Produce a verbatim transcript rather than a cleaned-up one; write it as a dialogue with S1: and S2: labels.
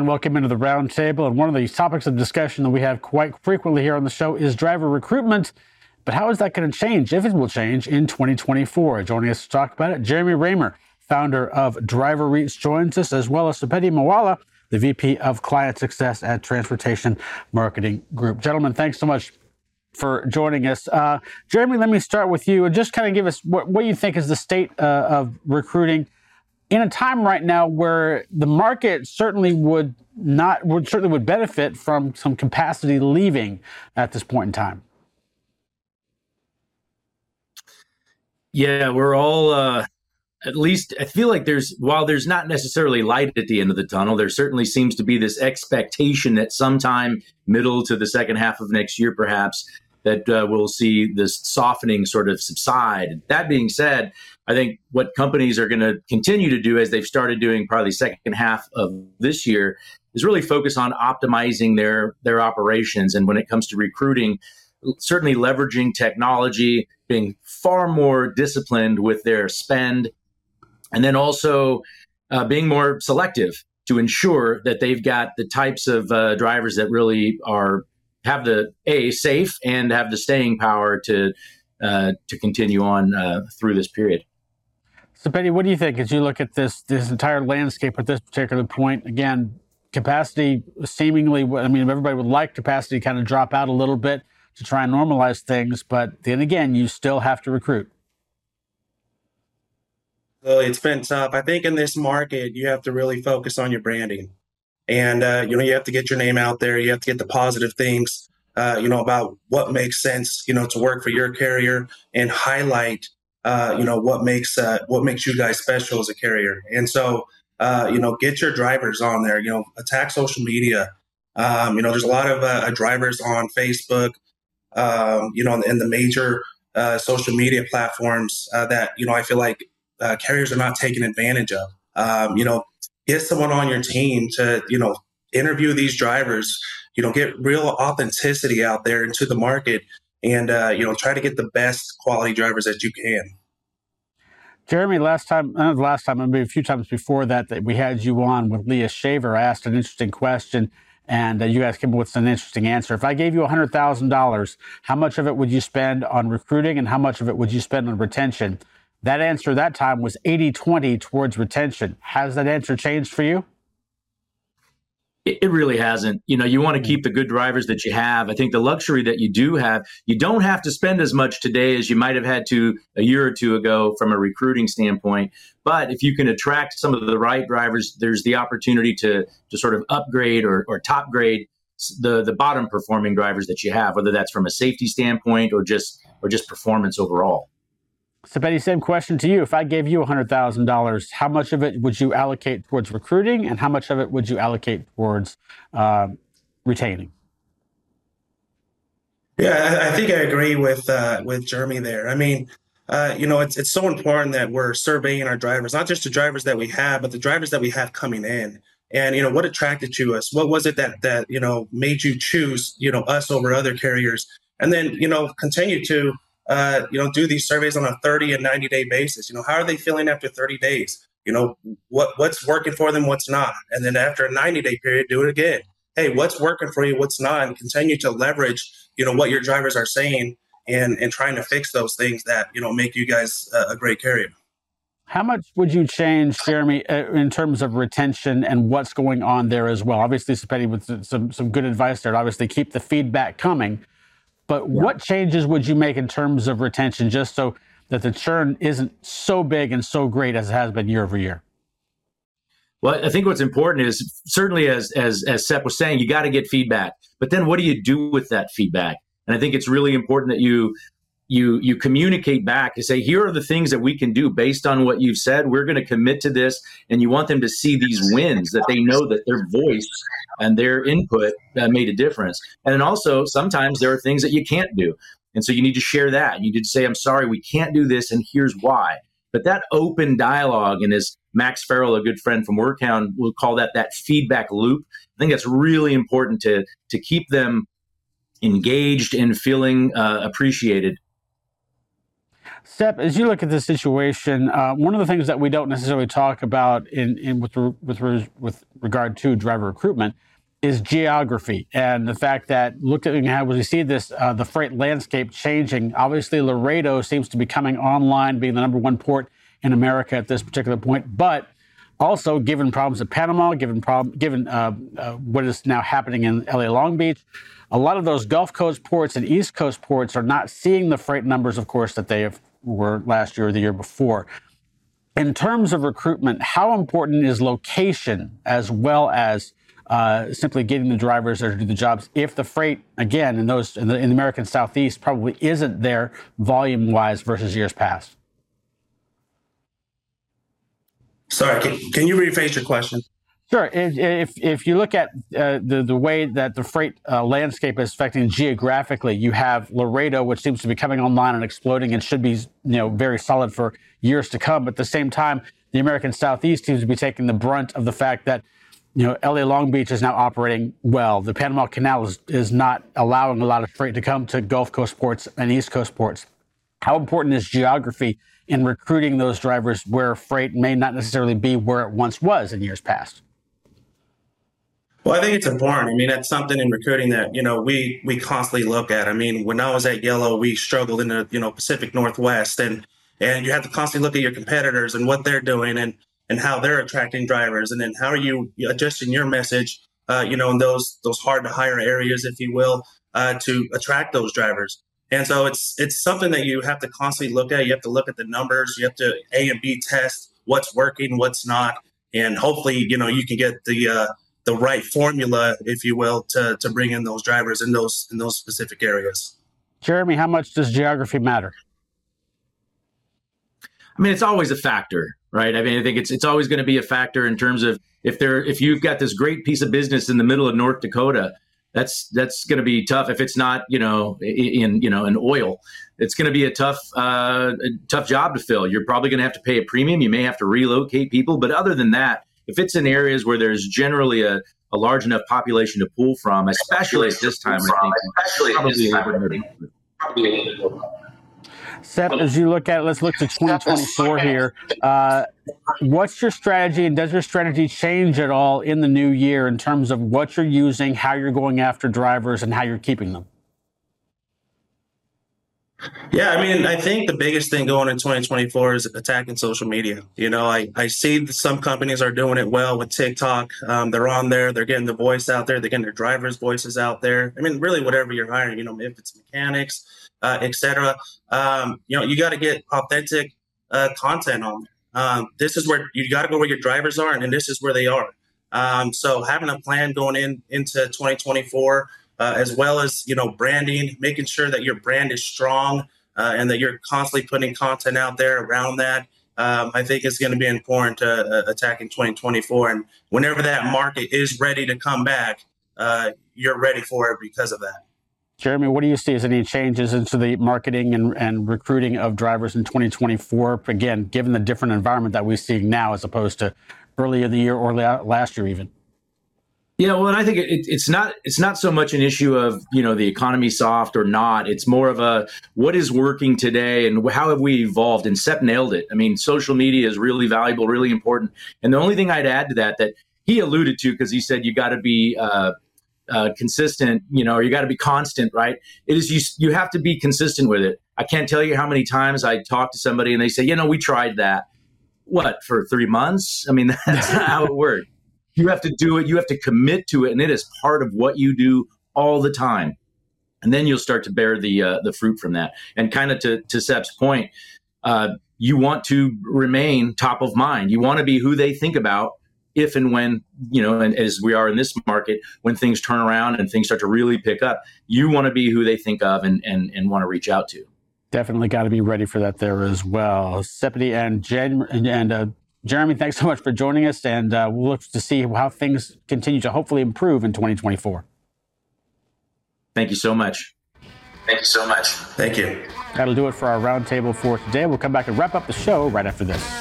S1: welcome into the roundtable. And one of the topics of discussion that we have quite frequently here on the show is driver recruitment. But how is that going to change, if it will change, in twenty twenty-four? Joining us to talk about it, Jeremy Raymer, founder of Driver Reach, joins us, as well as Subedi Mawala, the V P of Client Success at Transportation Marketing Group. Gentlemen, thanks so much for joining us. Uh, Jeremy, let me start with you and just kind of give us what, what you think is the state uh, of recruiting in a time right now where the market certainly would not, would certainly would benefit from some capacity leaving at this point in time.
S2: Yeah, we're all, uh, at least I feel like there's, while there's not necessarily light at the end of the tunnel, there certainly seems to be this expectation that sometime middle to the second half of next year, perhaps, that uh, we'll see this softening sort of subside. That being said, I think what companies are going to continue to do, as they've started doing probably second half of this year, is really focus on optimizing their, their operations. And when it comes to recruiting, certainly leveraging technology, being far more disciplined with their spend, and then also uh, being more selective to ensure that they've got the types of uh, drivers that really are have the a safe and have the staying power to uh, to continue on uh, through this period.
S1: So, Betty, what do you think as you look at this this entire landscape at this particular point? Again, capacity seemingly, I mean, everybody would like capacity to kind of drop out a little bit to try and normalize things, but then again, you still have to recruit.
S3: Well, it's been tough. I think in this market, you have to really focus on your branding. And, uh, you know, you have to get your name out there. You have to get the positive things, uh, you know, about what makes sense, you know, to work for your carrier and highlight, uh, you know, what makes uh, what makes you guys special as a carrier. And so, uh, you know, get your drivers on there, you know, attack social media. Um, you know, there's a lot of uh, drivers on Facebook, um, you know, and the major uh, social media platforms uh, that, you know, I feel like uh, carriers are not taking advantage of. Um, you know, get someone on your team to, you know, interview these drivers, you know, get real authenticity out there into the market and, uh, you know, try to get the best quality drivers that you can.
S1: Jeremy, last time, not the last time, maybe a few times before that, that we had you on with Leah Shaver, I asked an interesting question. And uh, you guys came up with an interesting answer. If I gave you one hundred thousand dollars, how much of it would you spend on recruiting and how much of it would you spend on retention? That answer that time was eighty twenty towards retention. Has that answer changed for you?
S2: It really hasn't. You know, you want to keep the good drivers that you have. I think the luxury that you do have, you don't have to spend as much today as you might have had to a year or two ago from a recruiting standpoint. But if you can attract some of the right drivers, there's the opportunity to to sort of upgrade or, or top grade the the bottom performing drivers that you have, whether that's from a safety standpoint or just or just performance overall.
S1: So, Betty, same question to you. If I gave you one hundred thousand dollars, how much of it would you allocate towards recruiting and how much of it would you allocate towards uh, retaining?
S3: Yeah, I, I think I agree with uh, with Jeremy there. I mean, uh, you know, it's it's so important that we're surveying our drivers, not just the drivers that we have, but the drivers that we have coming in. And, you know, what attracted to us? What was it that, that you know, made you choose, you know, us over other carriers? And then, you know, continue to Uh, you know, do these surveys on a thirty and ninety day basis. You know, how are they feeling after thirty days? You know, what what's working for them, what's not. And then after a ninety day period, do it again. Hey, what's working for you, what's not, and continue to leverage, you know, what your drivers are saying and, and trying to fix those things that, you know, make you guys a, a great carrier.
S1: How much would you change, Jeremy, uh, in terms of retention and what's going on there as well? Obviously, Subedi with some, some good advice there to obviously keep the feedback coming. But yeah. What changes would you make in terms of retention just so that the churn isn't so big and so great as it has been year over year?
S2: Well, I think what's important is certainly, as as as Sep was saying, you got to get feedback. But then what do you do with that feedback? And I think it's really important that you you you communicate back and say, here are the things that we can do based on what you've said. We're going to commit to this. And you want them to see these wins, that they know that their voice and their input uh, made a difference. And then also, sometimes there are things that you can't do. And so you need to share that. You need to say, I'm sorry, we can't do this, and here's why. But that open dialogue, and as Max Farrell, a good friend from Workhound, will call that that feedback loop, I think that's really important to to keep them engaged and feeling uh, appreciated.
S1: Sepp, as you look at this situation, uh, one of the things that we don't necessarily talk about in, in with, with with regard to driver recruitment is geography, and the fact that look at how we see this uh, the freight landscape changing. Obviously, Laredo seems to be coming online, being the number one port in America at this particular point, but also, given problems at Panama, given problem, given uh, uh, what is now happening in L A Long Beach, a lot of those Gulf Coast ports and East Coast ports are not seeing the freight numbers, of course, that they have, were last year or the year before. In terms of recruitment, how important is location as well as uh, simply getting the drivers there to do the jobs? If the freight, again, in those in the, in the American Southeast, probably isn't there volume-wise versus years past.
S3: Sorry, can, can you rephrase your question?
S1: Sure. If if, if you look at uh, the the way that the freight uh, landscape is affecting geographically, you have Laredo, which seems to be coming online and exploding, and should be you know very solid for years to come. But at the same time, the American Southeast seems to be taking the brunt of the fact that you know L A Long Beach is now operating well. The Panama Canal is is not allowing a lot of freight to come to Gulf Coast ports and East Coast ports. How important is geography in recruiting those drivers where freight may not necessarily be where it once was in years past?
S3: Well, I think it's important. I mean, that's something in recruiting that, you know, we we constantly look at. I mean, when I was at Yellow, we struggled in the, you know, Pacific Northwest, and and you have to constantly look at your competitors and what they're doing and and how they're attracting drivers. And then how are you adjusting your message, uh, you know, in those those hard to hire areas, if you will, uh, to attract those drivers. And so it's it's something that you have to constantly look at. You have to look at the numbers. You have to A and B test what's working, what's not. And hopefully, you know, you can get the uh, the right formula, if you will, to to bring in those drivers in those in those specific areas.
S1: Jeremy, how much does geography matter?
S2: I mean, it's always a factor, right? I mean, I think it's it's always going to be a factor in terms of if there if you've got this great piece of business in the middle of North Dakota, that's that's going to be tough. If it's not, you know, in you know, in oil, it's going to be a tough uh, a tough job to fill. You're probably going to have to pay a premium. You may have to relocate people, but other than that, if it's in areas where there's generally a, a large enough population to pull from, especially at this time, I think, especially probably probably.
S1: Sepp, as you look at it, let's look to twenty twenty-four here. Uh, what's your strategy, and does your strategy change at all in the new year in terms of what you're using, how you're going after drivers, and how you're keeping them?
S3: Yeah, I mean, I think the biggest thing going in twenty twenty-four is attacking social media. You know, I, I see that some companies are doing it well with TikTok. Um, they're on there. They're getting the voice out there. They're getting their drivers' voices out there. I mean, really, whatever you're hiring, you know, if it's mechanics, uh, et cetera, um, you know, you got to get authentic uh, content on there. Um, this is where you got to go where your drivers are, and, and this is where they are. Um, so having a plan going in into twenty twenty-four, Uh, as well as, you know, branding, making sure that your brand is strong uh, and that you're constantly putting content out there around that, um, I think is going to be important to uh, attacking twenty twenty-four. And whenever that market is ready to come back, uh, you're ready for it because of that.
S1: Jeremy, what do you see as any changes into the marketing and, and recruiting of drivers in twenty twenty-four? Again, given the different environment that we see now as opposed to earlier in the year or la- last year even.
S2: Yeah, well, and I think it, it's not it's not so much an issue of, you know, the economy soft or not. It's more of a what is working today and how have we evolved? And Sepp nailed it. I mean, social media is really valuable, really important. And the only thing I'd add to that that he alluded to, because he said you got to be uh, uh, consistent, you know, or you got to be constant, right? It is you you have to be consistent with it. I can't tell you how many times I talk to somebody and they say, you know, we tried that. What, for three months? I mean, that's not how it works. You have to do it. You have to commit to it, and it is part of what you do all the time. And then you'll start to bear the uh, the fruit from that. And kind of to to Sepp's point, uh, you want to remain top of mind. You want to be who they think about if and when, you know, and as we are in this market, when things turn around and things start to really pick up, you want to be who they think of and and, and want to reach out to.
S1: Definitely got to be ready for that there as well. Seppity and Jen and, and uh, Jeremy, thanks so much for joining us, and uh, we'll look to see how things continue to hopefully improve in twenty twenty-four.
S2: Thank you so much.
S3: Thank you so much. Thank you.
S1: That'll do it for our roundtable for today. We'll come back and wrap up the show right after this.